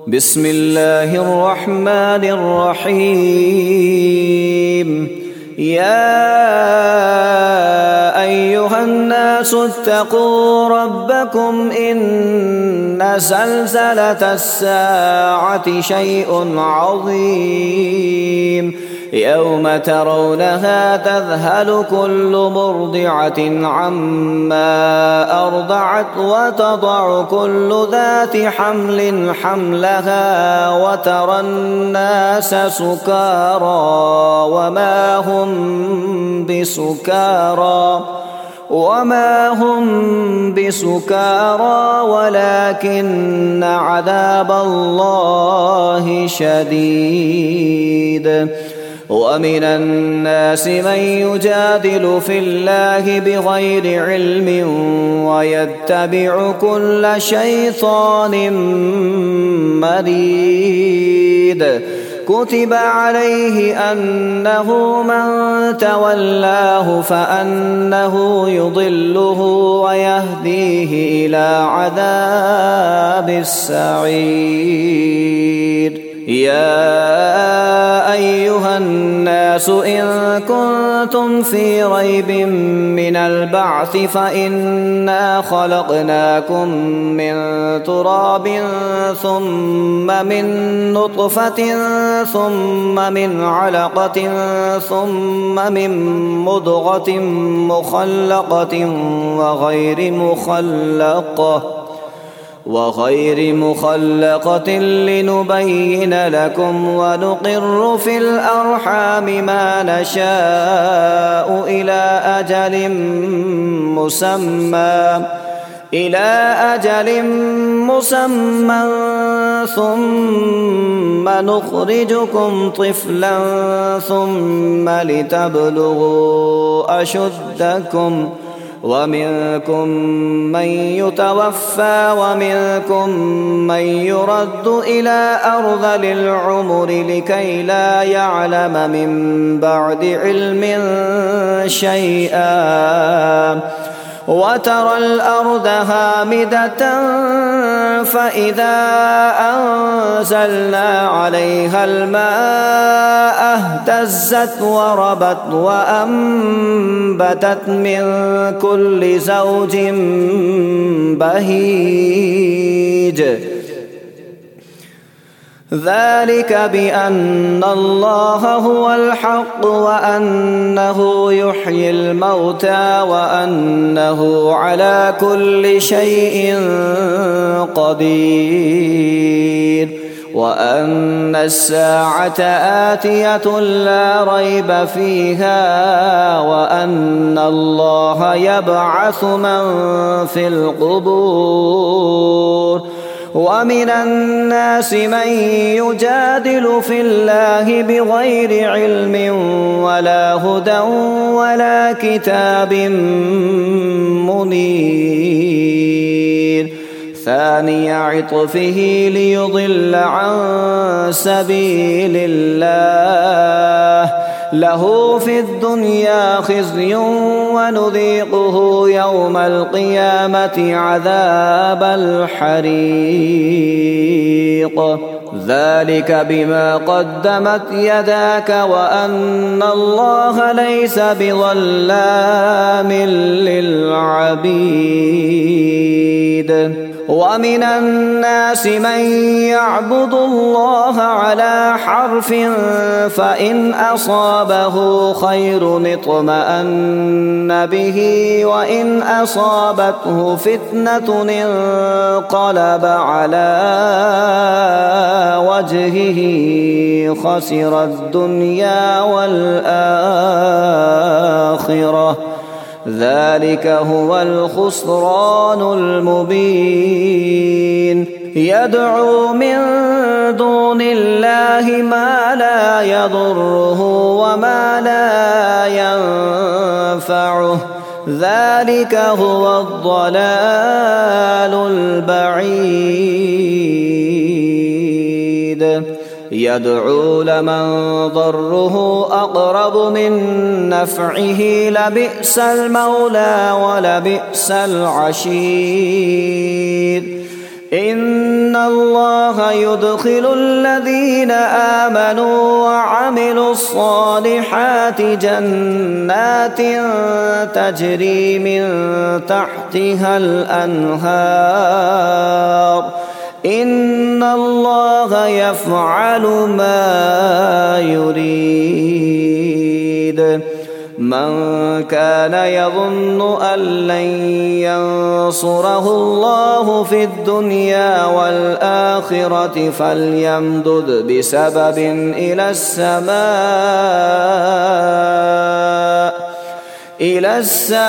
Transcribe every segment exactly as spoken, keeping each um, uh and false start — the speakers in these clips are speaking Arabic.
بسم الله الرحمن الرحيم. يا أيها الناس اتقوا ربكم إن زلزلة الساعة شيء عظيم يوم ترونها تذهل كل مرضعة عما أرضعت وتضع كل ذات حمل حملها وترى الناس سكارى وما هم بسكارى وما هم بسكارى ولكن عذاب الله شديد. ومن الناس من يجادل في الله بغير علم ويتبع كل شيطان مريد. كتب عليه أنه من تولاه فأنه يضله ويهديه إلى عذاب السعير. يا أيها الناس إن كنتم في ريب من البعث فإنا خلقناكم من تراب ثم من نطفة ثم من علقة ثم من مضغة مخلقة وغير مخلقة وغير مخلقة لنبين لكم ونقر في الأرحام ما نشاء إلى أجل مسمى إلى أجل مسمى ثم نخرجكم طفلا ثم لتبلغوا أشدكم ومنكم من يتوفى ومنكم من يرد إلى أرذل العمر لكي لا يعلم من بعد علم شيئا وترى الأرض هامدة فإذا أنزلنا عليها الماء اهتزت وربت وأنبتت من كل زوج بهيج. ذلك بأن الله هو الحق وأنه يحيي الموتى وأنه على كل شيء قدير وأن الساعة آتية لا ريب فيها وأن الله يبعث من في القبور. ومن الناس من يجادل في الله بغير علم ولا هدى ولا كتاب منير. ثاني عطفه ليضل عن سبيل الله له في الدنيا خزي ونذيقه يوم القيامة عذاب الحريق. ذلك بما قدمت يداك وأن الله ليس بظلام للعبيد. ومن الناس من يعبد الله على حرف فإن أصابه خير اطمأن به وإن أصابته فتنة انقلب على وجهه خسر الدنيا والآخرة ذلك هو الخسران المبين. يدعو من دون الله ما لا يضره وما لا ينفعه ذلك هو الضلال البعيد. يدعو لمن ضره أقرب من نفعه لبئس المولى ولبئس العشير. إن الله يدخل الذين آمنوا وعملوا الصالحات جنات تجري من تحتها الأنهار إن الله يفعل ما يريد. من كان يظن أن لن ينصره الله في الدنيا والآخرة فليمدد بسبب إلى السماء إلى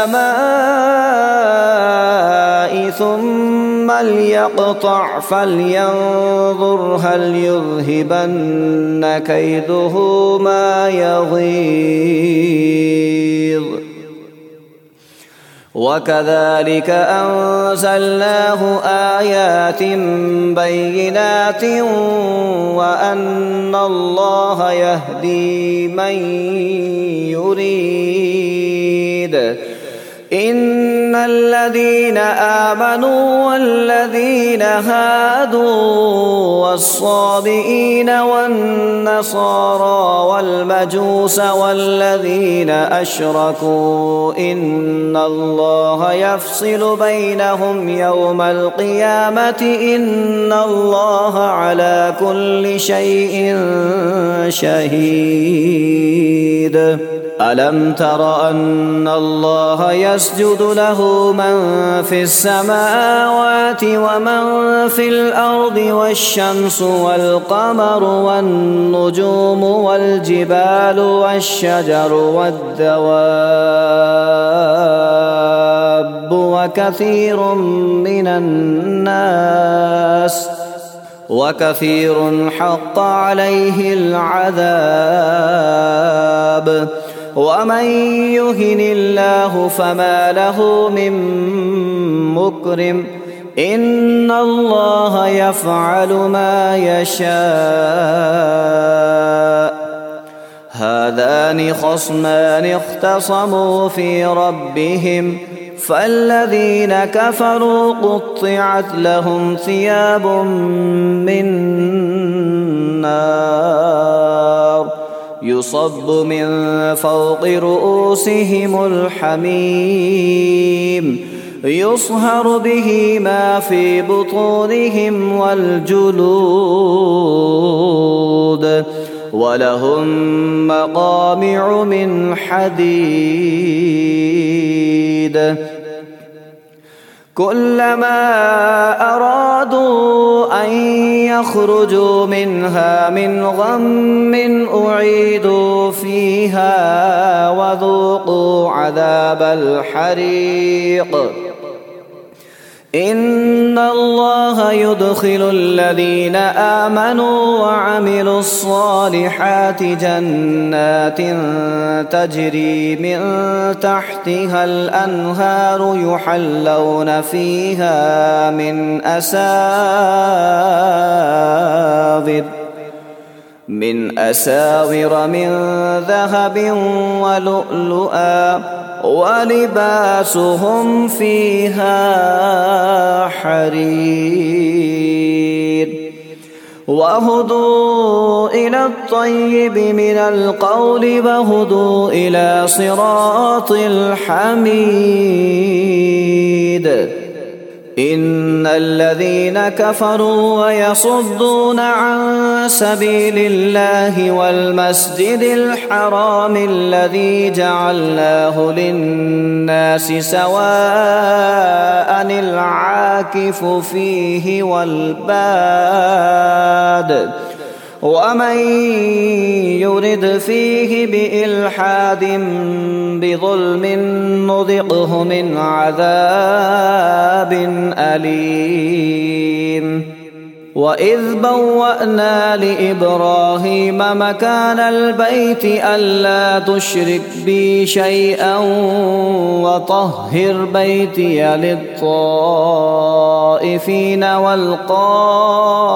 السماء ثم ليقطع فلينظر هل يذهبن كيده ما يغيظ. وكذلك أنزلناه آيات بينات وأن الله يهدي من يريد. إن الذين آمنوا والذين هادوا والصابئين والنصارى والمجوس والذين أشركوا إن الله يفصل بينهم يوم القيامة إن الله على كل شيء شهيد. ألم تر أن الله يسجد له من في السماوات ومن في الأرض والشمس والقمر والنجوم والجبال والشجر والدواب وكثير من الناس وكثير حق عليه العذاب. ومن يهن الله فما له من مكرم إن الله يفعل ما يشاء. هذان خصمان اختصموا في ربهم فالذين كفروا قطعت لهم ثياب من نار يصب من فوق رؤوسهم الحميم يصهر به ما في بطونهم والجلود ولهم مقامع من حديد. كلما أرادوا أن يخرجوا منها من غم أعيدوا فيها وذوقوا عذاب الحريق. إن الله يدخل الذين آمنوا وعملوا الصالحات جنات تجري من تحتها الأنهار يحلون فيها من أساور من أساور من ذهب ولؤلؤا ولباسهم فيها حرير. وهدوا إلى الطيب من القول وهدوا إلى صراط الحميد. إن الذين كفروا ويصدون عن سبيل الله والمسجد الحرام الذي جعلناه للناس سواء العاكف فيه والباد ومن يرد فيه بإلحاد بظلم نذقه من عذاب أليم. وإذ بوأنا لإبراهيم مكان البيت ألا تشرك بي شيئا وطهر بيتي للطائفين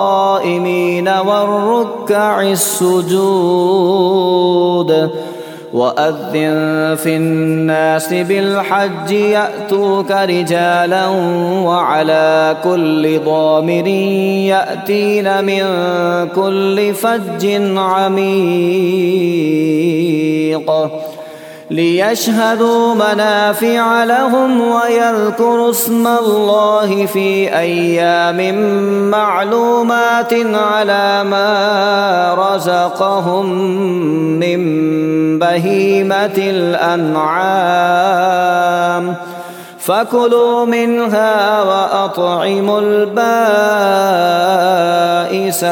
والقائمين والركع السجود وأذن في الناس بالحج يأتوك رجالا وعلى كل ضامر يأتين من كل فج عميق ليشهدوا منافع لهم ويذكروا اسم الله في أيام معلومات على ما رزقهم من بهيمة الأنعام فكلوا منها وأطعموا البائس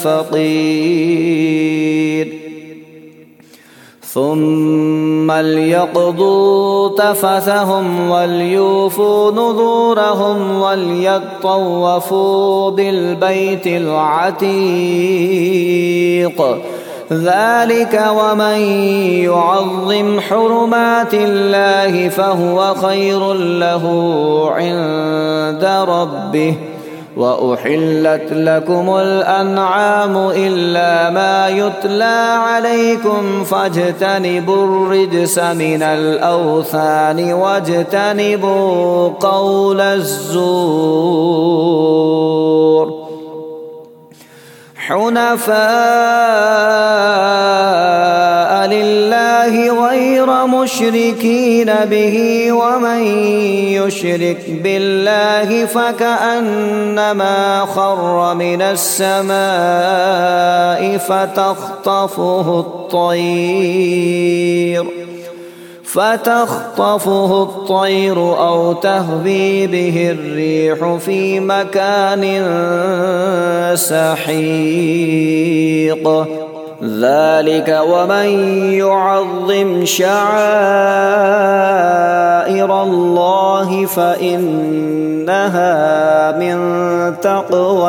الفقير ثم ليقضوا تفثهم وليوفوا نذورهم وليطوفوا بالبيت العتيق ذلك ومن يعظم حرمات الله فهو خير له عند ربه وأحلت لكم الأنعام إلا ما يتلى عليكم فاجتنبوا الرجس من الأوثان واجتنبوا قول الزور حنفاء لله غير مشركين به ومن يشرك بالله فكأنما خر من السماء فتخطفه الطير فتخطفه الطير أو تهوي به الريح في مكان سحيق ذلك ومن يعظم شعائر الله فإنها من تقوى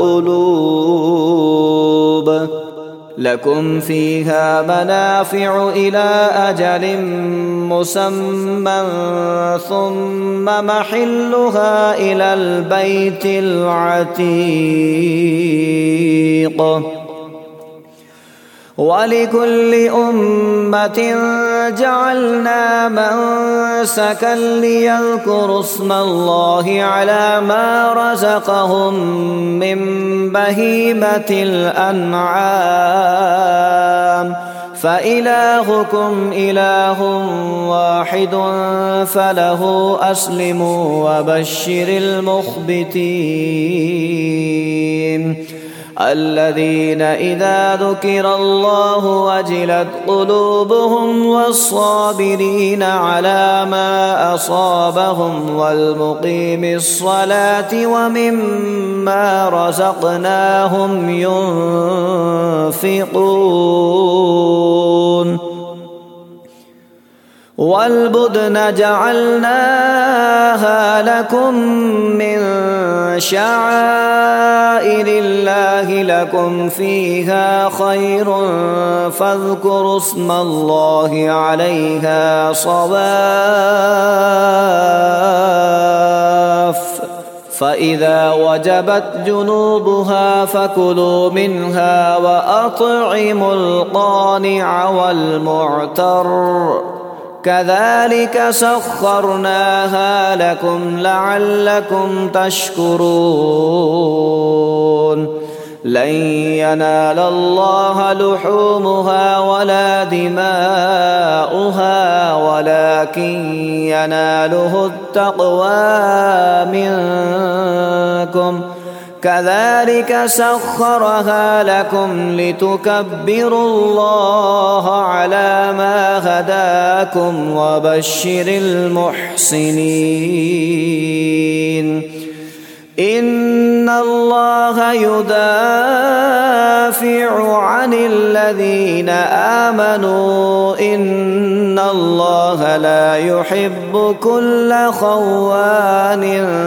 القلوب لكم فيها منافع إلى أجل مسمى ثم محلها إلى البيت العتيق ولكل أمة جعلنا منسكا ليذكروا اسم الله على ما رزقهم من بهيمة الأنعام فإلهكم إله واحد فله أسلموا وبشر المخبتين الذين إذا ذكر الله وجلت قلوبهم والصابرين على ما أصابهم والمقيم الصلاة ومما رزقناهم ينفقون والبدن جعلناها لكم من شعائر الله لكم فيها خير فاذكروا اسم الله عليها صواف فإذا وجبت جنوبها فكلوا منها وأطعموا القانع والمعتر كذلك سخرناها لكم لعلكم تشكرون لن ينال الله لحومها ولا دماؤها ولكن يناله التقوى منكم كذلك سخرها لكم لتكبروا الله على ما هداكم وبشر المحسنين إن الله يدافع عن الذين آمنوا إن الله لا يحب كل خوان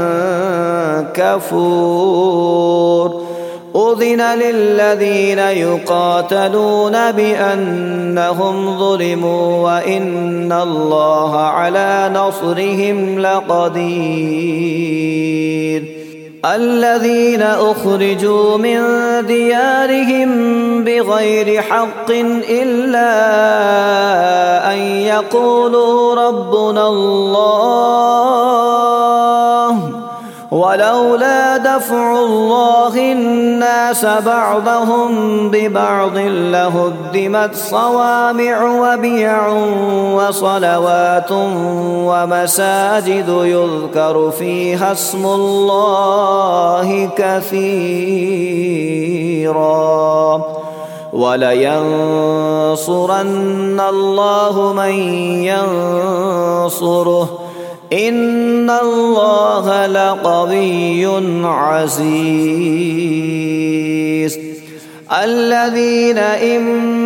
كفور أذن للذين يقاتلون بأنهم ظلموا وإن الله على نصرهم لقدير الذين أخرجوا من ديارهم بغير حق إلا أن يقولوا ربنا الله ولولا دفع الله الناس بعضهم ببعض لهدمت صوامع وبيع وصلوات ومساجد يذكر فيها اسم الله كثيرا ولينصرن الله من ينصره إن الله لقوي عزيز الذين إن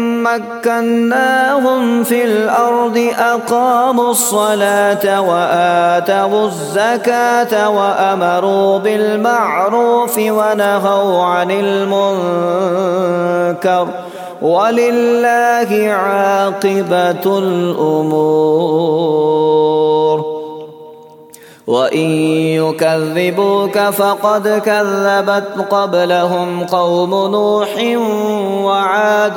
مكناهم في الأرض أقاموا الصلاة وآتوا الزكاة وأمروا بالمعروف ونهوا عن المنكر ولله عاقبة الأمور وإن يكذبوك فقد كذبت قبلهم قوم نوح وعاد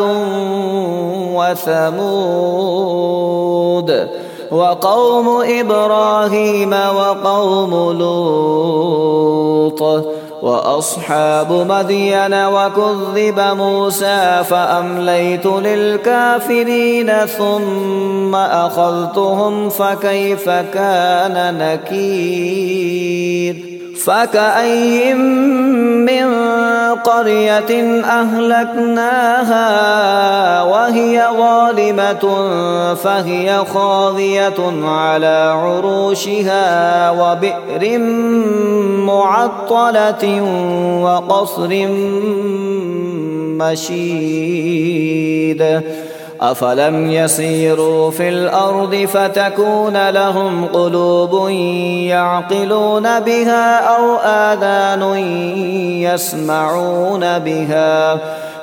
وثمود وقوم إبراهيم وقوم لوط وأصحاب مدين وكذب موسى فأمليت للكافرين ثم أخذتهم فكيف كان نكير فكأي من قرية أهلكناها وهي ظالمة فهي خاوية على عروشها وبئر معطلة وقصر مشيد أفلم يسيروا في الأرض فتكون لهم قلوب يعقلون بها أو آذان يسمعون بها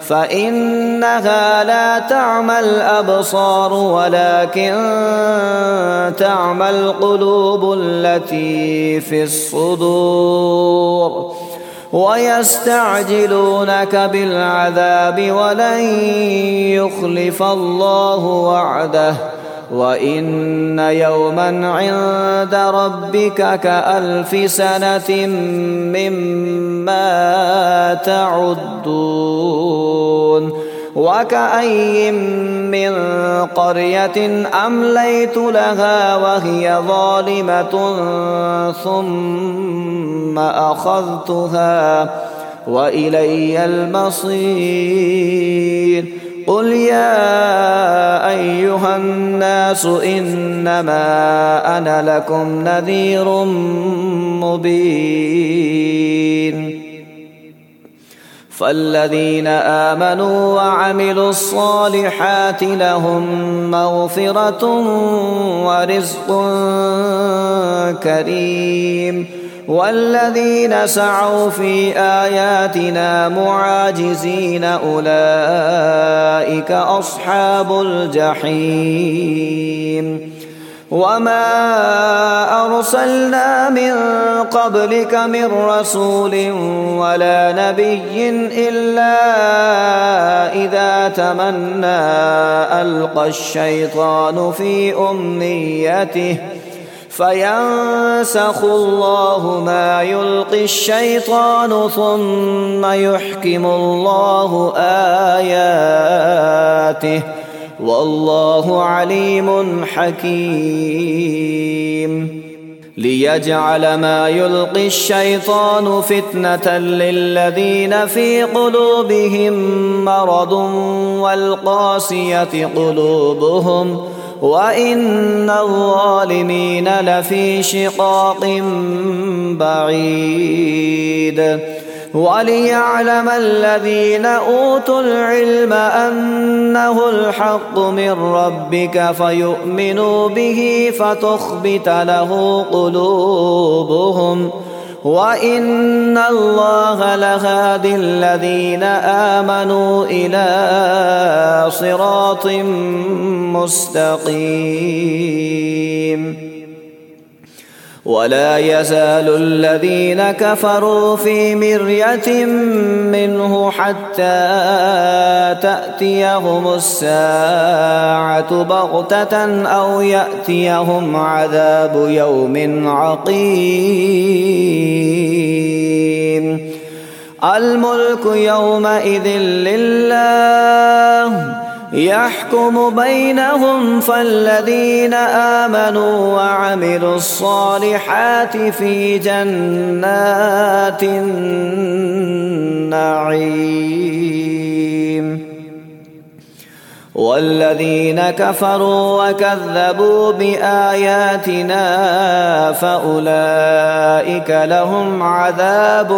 فإنها لا تعمى الأبصار ولكن تعمى القلوب التي في الصدور ويستعجلونك بالعذاب ولن يخلف الله وعده وإن يوما عند ربك كألف سنة مما تعدون وكأي من قرية أمليت لها وهي ظالمة ثم أخذتها وإلي المصير قل يا أيها الناس إنما أنا لكم نذير مبين فالذين آمنوا وعملوا الصالحات لهم مغفرة ورزق كريم والذين سعوا في آياتنا معاجزين أولئك أصحاب الجحيم وما أرسلنا من قبلك من رسول ولا نبي إلا إذا تمنى ألقى الشيطان في أمنيته فينسخ الله ما يلقي الشيطان ثم يحكم الله آياته والله عليم حكيم ليجعل ما يلقي الشيطان فتنة للذين في قلوبهم مرض والقاسية قلوبهم وإن الظالمين لفي شقاق بعيد وليعلم الذين أوتوا العلم أنه الحق من ربك فيؤمنوا به فتخبت له قلوبهم وإن الله لهادي الذين آمنوا إلى صراط مستقيم ولا يزال الذين كفروا في مرية منه حتى تأتيهم الساعة بغتة أو يأتيهم عذاب يوم عقيم. الملك يومئذ لله يحكم بينهم، فالذين آمنوا وعملوا الصالحات في جنات النعيم، والذين كفروا وكذبوا بآياتنا فأولئك لهم عذاب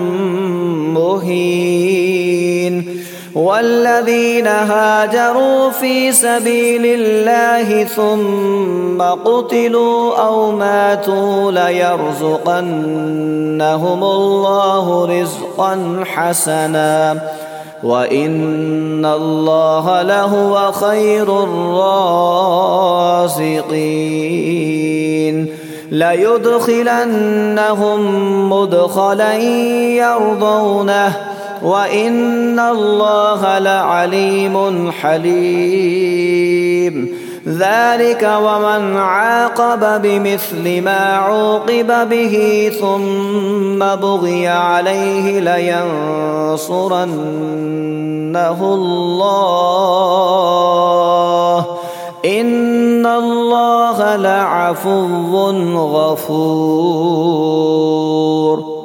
مهين. والذين هاجروا في سبيل الله ثم قتلوا أو ماتوا ليرزقنهم الله رزقا حسنا وإن الله لهو خير الرازقين. ليدخلنهم مدخلا يرضونه وإن الله لعليم حليم. ذلك ومن عاقب بمثل ما عوقب به ثم بغي عليه لينصرنه الله إن الله لعفو غفور.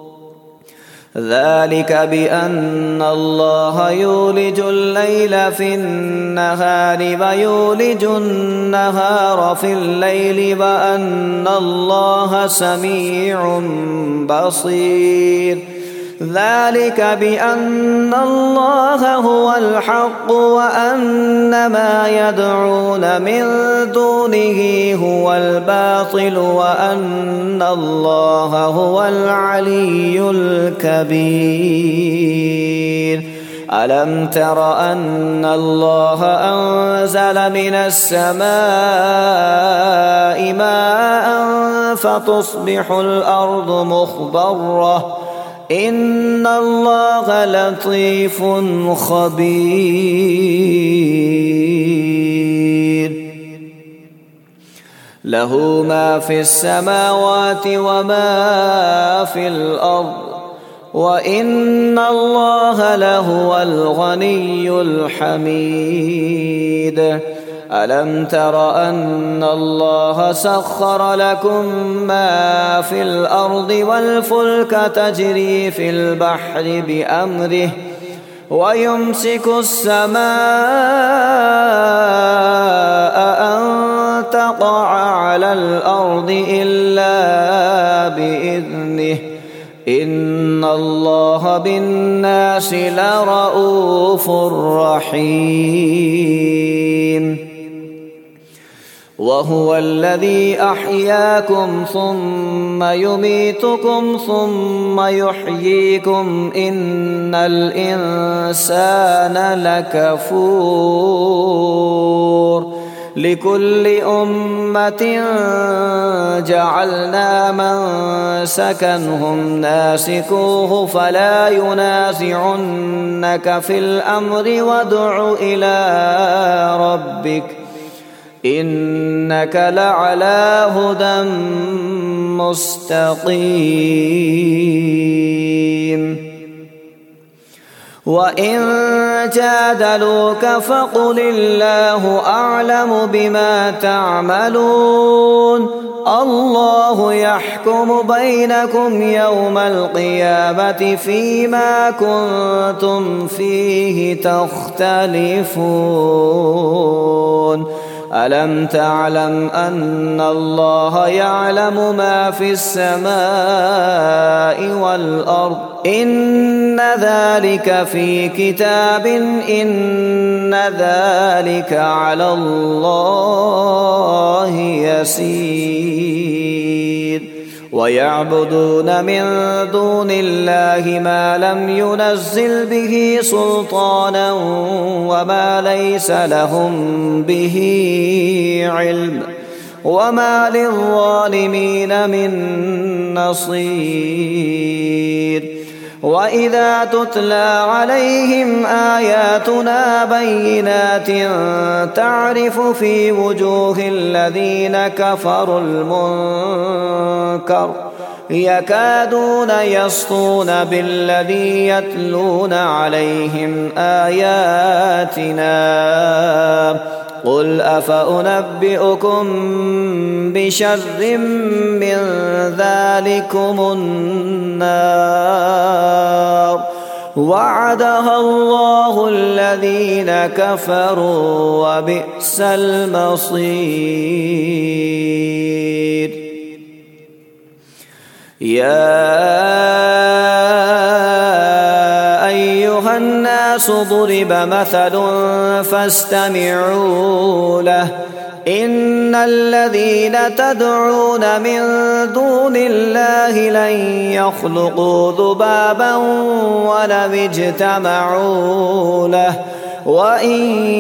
ذلك بأن الله يولج الليل في النهار ويولج النهار في الليل وأن الله سميع بصير. ذلك بأن الله هو الحق وأن ما يدعون من دونه هو الباطل وأن الله هو العلي الكبير. ألم تر أن الله أنزل من السماء ماء فتصبح الأرض مخضرة إن الله لطيف خبير. له ما في السماوات وما في الأرض وإن الله لهو الغني الحميد. ألم تر أن الله سخر لكم ما في الأرض والفلك تجري في البحر بأمره ويمسك السماء أن تقع على الأرض إلا بإذنه إن الله بالناس لرءوف رحيم. وهو الذي أحياكم ثم يميتكم ثم يحييكم إن الإنسان لكفور. لكل أمة جعلنا منسكا هم ناسكوه فلا ينازعنك في الأمر وادع إلى ربك إنك لعلى هدى مستقيم. وإن جادلوك فقل الله أعلم بما تعملون الله يحكم بينكم يوم القيامة فيما كنتم فيه تختلفون. ألم تعلم أن الله يعلم ما في السماء والأرض إن ذلك في كتاب إن ذلك على الله يسير. ويعبدون من دون الله ما لم ينزل به سلطانا وما ليس لهم به علم وما للظالمين من نصير. وإذا تتلى عليهم آياتنا بينات تعرف في وجوه الذين كفروا المنكر يكادون يسطون بالذي يتلون عليهم آياتنا قل أفأنبئكم بشر من ذلكم النار وعدها الله الذين كفروا وبئس المصير. يا أيها الناس ضرب مثل فاستمعوا له إن الذين تدعون من دون الله لن يخلقوا ذبابا ولو اجتمعوا له وإن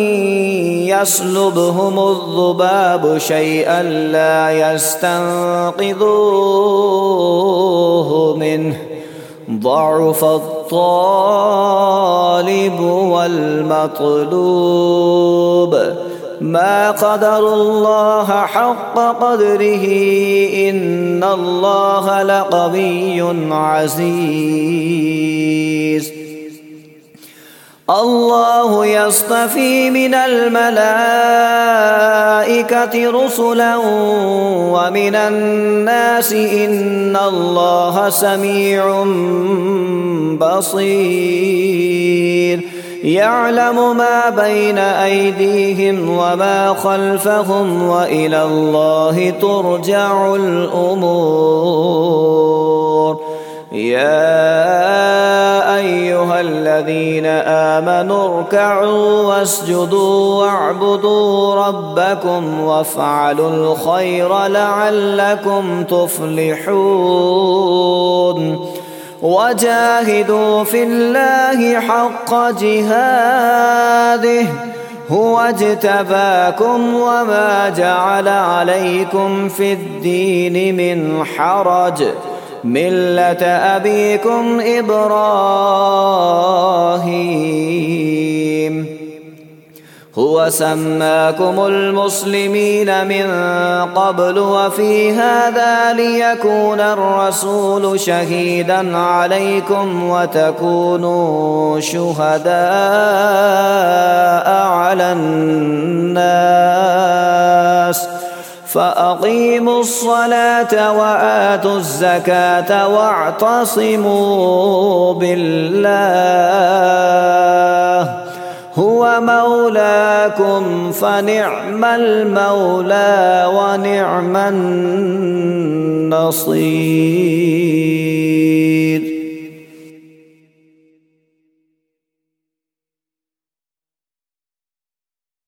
يسلبهم الذباب شيئا لا يستنقذوه منه ضعف الطالب والمطلوب ما قدروا الله حق قدره إن الله لقوي عزيز. الله يصطفي من الملائكة رسلا ومن الناس إن الله سميع بصير يعلم ما بين أيديهم وما خلفهم وإلى الله ترجع الأمور. يا أيها الذين آمنوا اركعوا واسجدوا واعبدوا ربكم وافعلوا الخير لعلكم تفلحون وجاهدوا في الله حق جهاده هو اجتباكم وما جعل عليكم في الدين من حرج ملة أبيكم إبراهيم هو سماكم المسلمين من قبل وفي هذا ليكون الرسول شهيدا عليكم وتكونوا شهداء على الناس فأقيموا الصلاة وآتوا الزكاة واعتصموا بالله هو مولاكم فنعم المولى ونعم النصير.